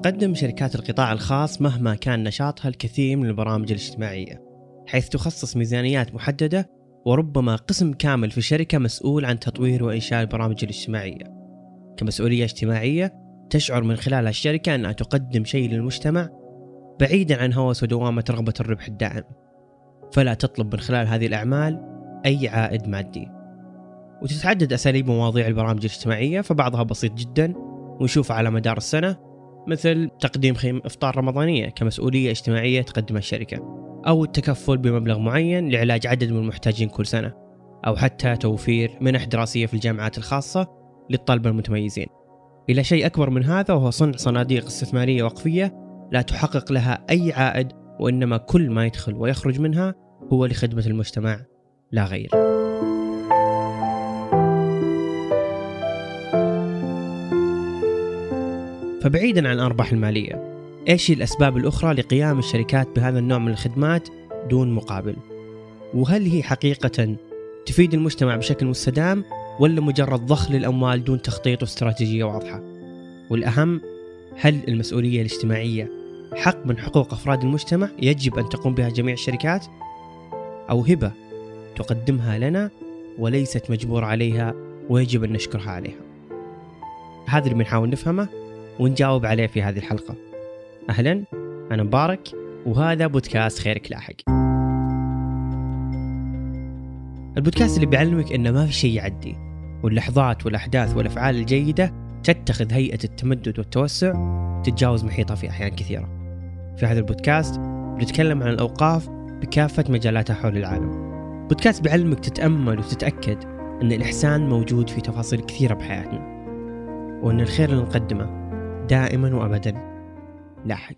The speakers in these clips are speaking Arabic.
تقدم شركات القطاع الخاص مهما كان نشاطها الكثير من البرامج الاجتماعية، حيث تخصص ميزانيات محددة وربما قسم كامل في الشركة مسؤول عن تطوير وإنشاء البرامج الاجتماعية. كمسؤولية اجتماعية تشعر من خلالها الشركة أنها تقدم شيء للمجتمع بعيدا عن هوس ودوامة رغبة الربح الدائم، فلا تطلب من خلال هذه الأعمال أي عائد مادي. وتتعدد أساليب ومواضيع البرامج الاجتماعية، فبعضها بسيط جدا ونشوفه على مدار السنة، مثل تقديم خيم إفطار رمضانية كمسؤولية اجتماعية تقدمها الشركة، أو التكفل بمبلغ معين لعلاج عدد من المحتاجين كل سنة، أو حتى توفير منح دراسية في الجامعات الخاصة للطلبة المتميزين، إلى شيء أكبر من هذا وهو صنع صناديق استثمارية وقفية لا تحقق لها أي عائد، وإنما كل ما يدخل ويخرج منها هو لخدمة المجتمع لا غير. فبعيدا عن الأرباح المالية، إيش الأسباب الأخرى لقيام الشركات بهذا النوع من الخدمات دون مقابل؟ وهل هي حقيقة تفيد المجتمع بشكل مستدام، ولا مجرد ضخ للأموال دون تخطيط واستراتيجية واضحة؟ والأهم، هل المسؤولية الاجتماعية حق من حقوق أفراد المجتمع يجب أن تقوم بها جميع الشركات، أو هبة تقدمها لنا وليست مجبور عليها ويجب أن نشكرها عليها؟ هذا اللي بنحاول نفهمه ونجاوب عليه في هذه الحلقة. أهلا، أنا مبارك وهذا بودكاست خيرك لاحق، البودكاست اللي بيعلمك إن ما في شيء يعدي، واللحظات والأحداث والأفعال الجيدة تتخذ هيئة التمدد والتوسع تتجاوز محيطها في أحيان كثيرة. في هذا البودكاست بنتكلم عن الأوقاف بكافة مجالاتها حول العالم. بودكاست بيعلمك تتأمل وتتأكد أن الإحسان موجود في تفاصيل كثيرة بحياتنا، وأن الخير اللي نقدمه دائما وأبدا لاحق.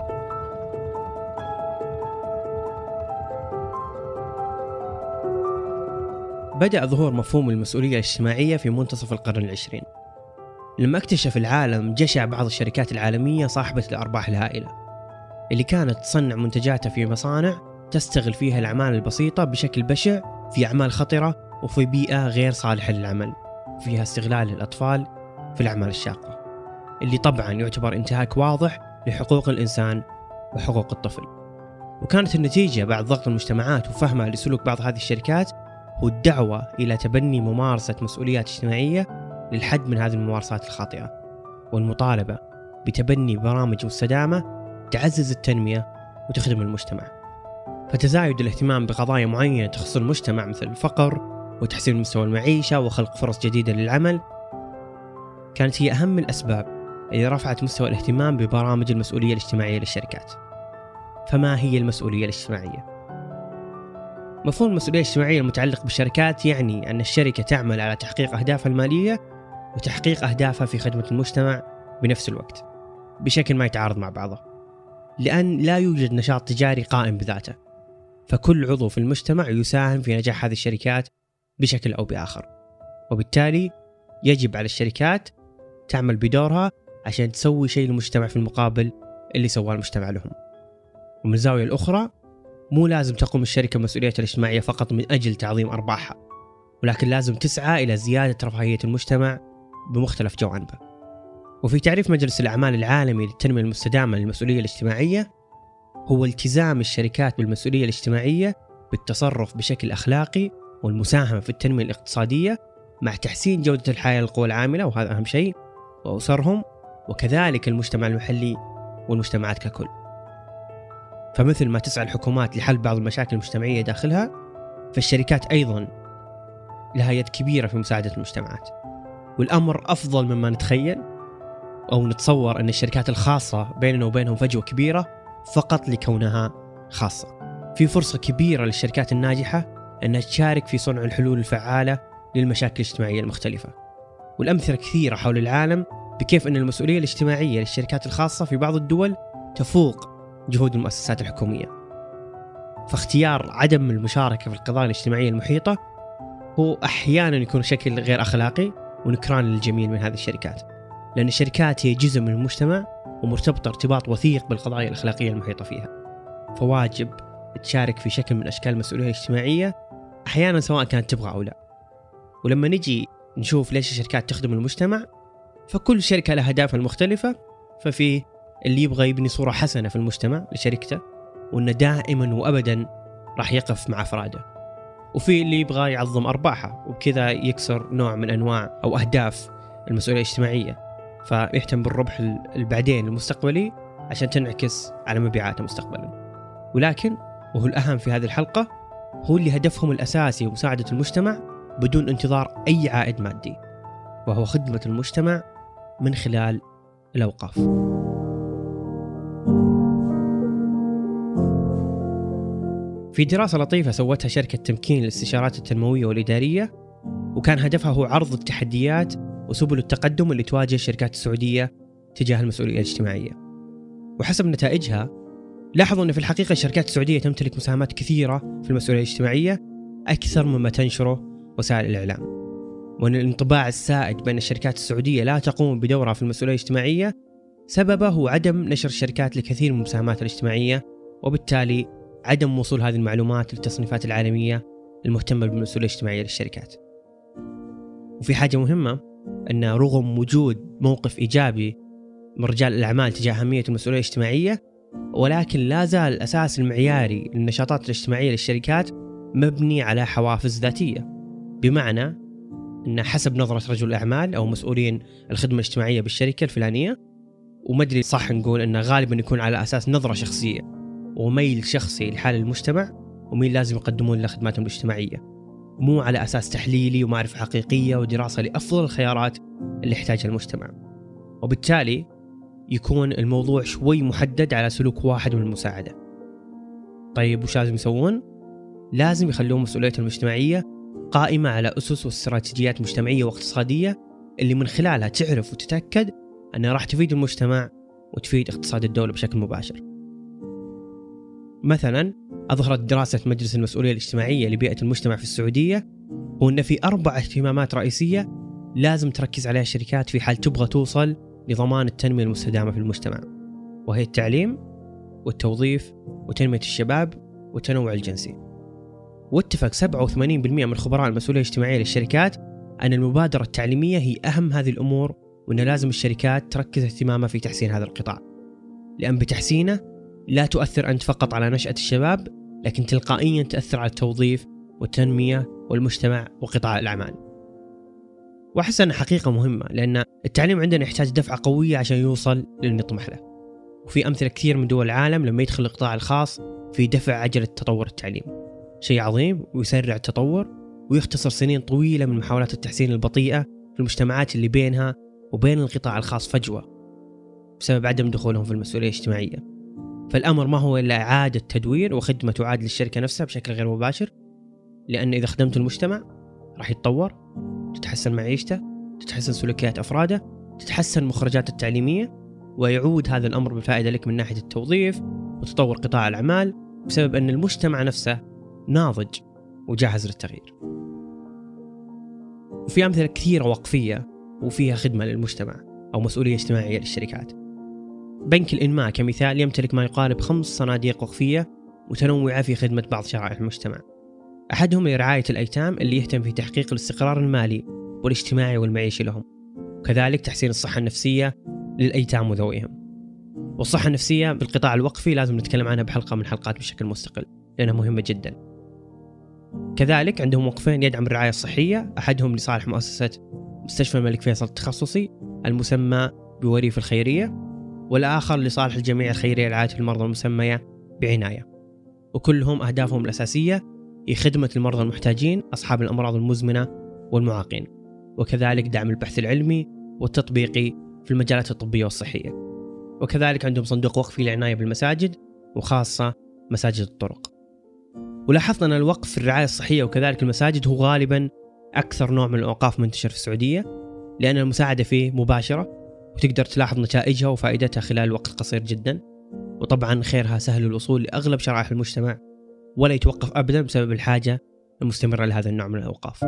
بدأ ظهور مفهوم المسؤولية الاجتماعية في منتصف القرن العشرين، لما اكتشف العالم جشع بعض الشركات العالمية صاحبة الأرباح الهائلة اللي كانت تصنع منتجاتها في مصانع تستغل فيها الأعمال البسيطة بشكل بشع في أعمال خطرة وفي بيئة غير صالحة للعمل، فيها استغلال الأطفال في الأعمال الشاقة، اللي طبعا يعتبر انتهاك واضح لحقوق الإنسان وحقوق الطفل. وكانت النتيجة بعد ضغط المجتمعات وفهمها لسلوك بعض هذه الشركات هو الدعوة إلى تبني ممارسة مسؤوليات اجتماعية للحد من هذه الممارسات الخاطئة، والمطالبة بتبني برامج مستدامة تعزز التنمية وتخدم المجتمع. فتزايد الاهتمام بقضايا معينة تخص المجتمع مثل الفقر وتحسين مستوى المعيشة وخلق فرص جديدة للعمل كانت هي أهم الأسباب اللي رفعت مستوى الاهتمام ببرامج المسؤولية الاجتماعية للشركات. فما هي المسؤولية الاجتماعية؟ مفهوم المسؤولية الاجتماعية المتعلق بالشركات يعني أن الشركة تعمل على تحقيق أهدافها المالية وتحقيق أهدافها في خدمة المجتمع بنفس الوقت بشكل ما يتعارض مع بعضه، لأن لا يوجد نشاط تجاري قائم بذاته، فكل عضو في المجتمع يساهم في نجاح هذه الشركات بشكل أو بآخر، وبالتالي يجب على الشركات تعمل بدورها عشان تسوي شيء للمجتمع في المقابل اللي سواه المجتمع لهم. ومن الزاوية الأخرى، مو لازم تقوم الشركة مسؤوليتها الاجتماعية فقط من أجل تعظيم أرباحها، ولكن لازم تسعى إلى زيادة رفاهية المجتمع بمختلف جوانبه. وفي تعريف مجلس الأعمال العالمي للتنمية المستدامة للمسؤولية الاجتماعية، هو التزام الشركات بالمسؤولية الاجتماعية بالتصرف بشكل أخلاقي والمساهمة في التنمية الاقتصادية مع تحسين جودة الحياة للقوى العاملة، وهذا أهم شيء، وأسرهم، وكذلك المجتمع المحلي والمجتمعات ككل. فمثل ما تسعى الحكومات لحل بعض المشاكل المجتمعية داخلها، فالشركات أيضا لها يد كبيرة في مساعدة المجتمعات. والأمر أفضل مما نتخيل أو نتصور أن الشركات الخاصة بيننا وبينهم فجوة كبيرة فقط لكونها خاصة. في فرصة كبيرة للشركات الناجحة أنها تشارك في صنع الحلول الفعالة للمشاكل الاجتماعية المختلفة، والأمثلة كثيرة حول العالم بكيف أن المسؤولية الاجتماعية للشركات الخاصة في بعض الدول تفوق جهود المؤسسات الحكومية. فاختيار عدم المشاركة في القضايا الاجتماعية المحيطة هو أحيانا يكون شكل غير أخلاقي ونكران للجميل من هذه الشركات، لأن الشركات هي جزء من المجتمع ومرتبطة ارتباط وثيق بالقضايا الأخلاقية المحيطة فيها، فواجب تشارك في شكل من أشكال المسؤولية الاجتماعية أحيانا سواء كانت تبغى أو لا. ولما نجي نشوف ليش الشركات تخدم المجتمع، فكل شركة لها أهدافها المختلفة، ففي اللي يبغى يبني صورة حسنة في المجتمع لشركته، وأنه دائما وأبدا راح يقف مع أفراده. وفي اللي يبغى يعظم أرباحه وبكذا يكسر نوع من أنواع أو أهداف المسؤولية الاجتماعية، فيهتم بالربح البعدين المستقبلي عشان تنعكس على مبيعاته مستقبلا. ولكن وهو الأهم في هذه الحلقة، هو اللي هدفهم الأساسي هو مساعدة المجتمع بدون انتظار أي عائد مادي، وهو خدمة المجتمع من خلال الأوقاف. في دراسة لطيفة سوتها شركة تمكين للاستشارات التنموية والإدارية، وكان هدفها هو عرض التحديات وسبل التقدم اللي تواجه الشركات السعودية تجاه المسؤولية الاجتماعية. وحسب نتائجها لاحظوا أن في الحقيقة الشركات السعودية تمتلك مساهمات كثيرة في المسؤولية الاجتماعية أكثر مما تنشره وسائل الإعلام، وأن الانطباع السائد بأن الشركات السعودية لا تقوم بدورها في المسؤولية الاجتماعية سببه هو عدم نشر الشركات لكثير من المساهمات الاجتماعية، وبالتالي عدم وصول هذه المعلومات للتصنيفات العالمية المهتمة بالمسؤولية الاجتماعية للشركات. وفي حاجة مهمة، أن رغم وجود موقف إيجابي من رجال الأعمال تجاه أهمية المسؤولية الاجتماعية، ولكن لا زال الأساس المعياري للنشاطات الاجتماعية للشركات مبني على حوافز ذاتية، بمعنى أن حسب نظرة رجل الأعمال أو مسؤولين الخدمة الاجتماعية بالشركة الفلانية، ومدري صح نقول أنه غالبا يكون على أساس نظرة شخصية وميل شخصي لحال المجتمع ومين لازم يقدمون له خدماتهم الاجتماعية، مو على أساس تحليلي ومعرفة حقيقية ودراسة لأفضل الخيارات اللي يحتاجها المجتمع. وبالتالي يكون الموضوع شوي محدد على سلوك واحد من المساعدة. طيب وش لازم يسوون؟ لازم يخلون مسؤوليتهم الاجتماعية قائمة على أسس واستراتيجيات مجتمعية واقتصادية اللي من خلالها تعرف وتتأكد أنها راح تفيد المجتمع وتفيد اقتصاد الدولة بشكل مباشر. مثلا أظهرت دراسة مجلس المسؤولية الاجتماعية لبيئة المجتمع في السعودية هو أن في 4 اهتمامات رئيسية لازم تركز عليها الشركات في حال تبغى توصل لضمان التنمية المستدامة في المجتمع، وهي التعليم والتوظيف وتنمية الشباب والتنوع الجنسي. واتفق 87% من خبراء المسؤولية الاجتماعية للشركات أن المبادرة التعليمية هي أهم هذه الأمور، وأن لازم الشركات تركز اهتمامها في تحسين هذا القطاع، لأن بتحسينه لا تؤثر أنت فقط على نشأة الشباب، لكن تلقائيا تأثر على التوظيف والتنمية والمجتمع وقطاع الأعمال. وأحس أنها حقيقة مهمة، لأن التعليم عندنا يحتاج دفعة قوية عشان يوصل للي نطمح له. وفي أمثلة كثير من دول العالم لما يدخل القطاع الخاص في دفع عجلة تطور التعليم، شيء عظيم ويسرع التطور ويختصر سنين طويلة من محاولات التحسين البطيئة في المجتمعات اللي بينها وبين القطاع الخاص فجوة بسبب عدم دخولهم في المسؤولية الاجتماعية. فالأمر ما هو إلا إعادة تدوير وخدمة تعاد للشركة نفسها بشكل غير مباشر، لأن إذا خدمت المجتمع راح يتطور، تتحسن معيشته، تتحسن سلوكيات أفراده، تتحسن مخرجات التعليمية، ويعود هذا الأمر بالفائدة لك من ناحية التوظيف وتطور قطاع الأعمال، بسبب أن المجتمع نفسه ناضج وجاهز للتغيير. وفي أمثلة كثيرة وقفية وفيها خدمة للمجتمع أو مسؤولية اجتماعية للشركات. بنك الإنماء كمثال يمتلك ما يقارب 5 صناديق وقفية متنوعة في خدمة بعض شرائح المجتمع. أحدهم لرعاية الأيتام اللي يهتم في تحقيق الاستقرار المالي والاجتماعي والمعيشي لهم، وكذلك تحسين الصحة النفسية للأيتام وذويهم. والصحة النفسية بالقطاع الوقفي لازم نتكلم عنها بحلقة من حلقات بشكل مستقل لأنها مهمة جدا. كذلك عندهم وقفين يدعم الرعاية الصحية، أحدهم لصالح مؤسسة مستشفى الملك فيصل التخصصي المسمى بوريف الخيرية، والآخر لصالح الجمعية الخيرية لرعاية المرضى المسمية بعناية. وكلهم أهدافهم الأساسية هي خدمة المرضى المحتاجين أصحاب الأمراض المزمنة والمعاقين، وكذلك دعم البحث العلمي والتطبيقي في المجالات الطبية والصحية. وكذلك عندهم صندوق وقفي للعناية بالمساجد وخاصة مساجد الطرق. ولاحظنا أن الوقف في الرعاية الصحية وكذلك المساجد هو غالبا أكثر نوع من الأوقاف منتشر في السعودية، لأن المساعدة فيه مباشرة وتقدر تلاحظ نتائجها وفائدتها خلال وقت قصير جدا، وطبعا خيرها سهل الوصول لأغلب شرائح المجتمع ولا يتوقف أبدا بسبب الحاجة المستمرة لهذا النوع من الأوقاف.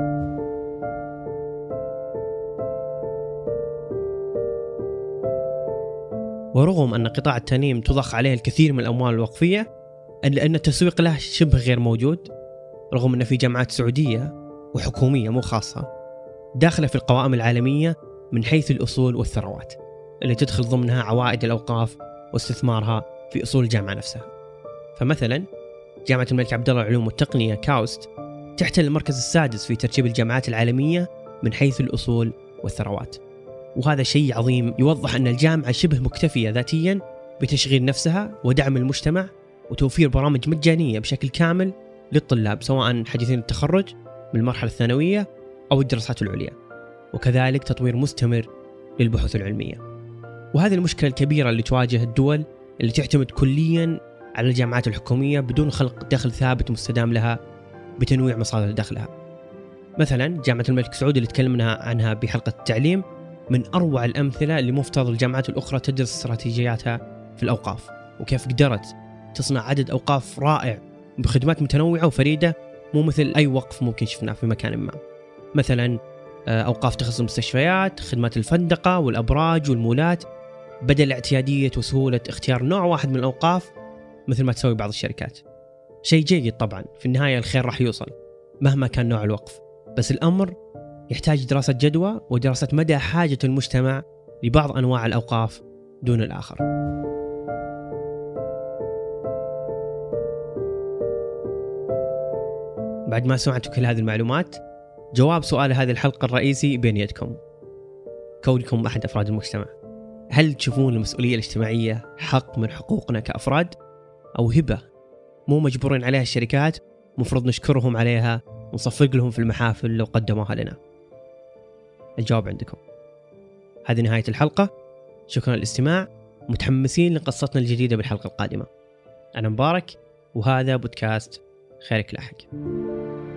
ورغم أن قطاع التأمين تضخ عليه الكثير من الأموال الوقفية، إلا أن التسويق له شبه غير موجود، رغم أن في جامعات سعودية وحكومية مو خاصة داخلة في القوائم العالمية من حيث الأصول والثروات اللي تدخل ضمنها عوائد الأوقاف واستثمارها في أصول الجامعة نفسها. فمثلا جامعة الملك عبدالله للعلوم والتقنية كاوست تحتل المركز السادس في ترتيب الجامعات العالمية من حيث الأصول والثروات، وهذا شيء عظيم يوضح أن الجامعة شبه مكتفية ذاتيا بتشغيل نفسها ودعم المجتمع وتوفير برامج مجانية بشكل كامل للطلاب سواء حديثين التخرج من المرحلة الثانوية أو الدراسات العليا، وكذلك تطوير مستمر للبحوث العلمية. وهذه المشكلة الكبيرة اللي تواجه الدول اللي تعتمد كليا على الجامعات الحكومية بدون خلق دخل ثابت مستدام لها بتنويع مصادر دخلها. مثلا جامعة الملك سعود اللي تكلمنا عنها بحلقة التعليم من أروع الأمثلة اللي مفترض الجامعات الأخرى تدرس استراتيجياتها في الأوقاف، وكيف قدرت تصنع عدد أوقاف رائع بخدمات متنوعة وفريدة مو مثل أي وقف ممكن شفناه في مكان ما. مثلا أوقاف تخصص المستشفيات، خدمات الفندقة والأبراج والمولات، بدل اعتيادية وسهولة اختيار نوع واحد من الأوقاف مثل ما تسوي بعض الشركات. شيء جيد طبعا، في النهاية الخير راح يوصل مهما كان نوع الوقف، بس الأمر يحتاج دراسة جدوى ودراسة مدى حاجة المجتمع لبعض أنواع الأوقاف دون الآخر. بعد ما سمعتوا كل هذه المعلومات، جواب سؤال هذه الحلقة الرئيسي بين يدكم. كونكم أحد أفراد المجتمع، هل تشوفون المسؤولية الاجتماعية حق من حقوقنا كأفراد أو هبة مو مجبورين عليها الشركات مفروض نشكرهم عليها ونصفق لهم في المحافل لو قدموها لنا؟ الجواب عندكم. هذه نهاية الحلقة، شكرا للاستماع، متحمسين لقصتنا الجديدة بالحلقة القادمة. أنا مبارك وهذا بودكاست خيرك لاحق.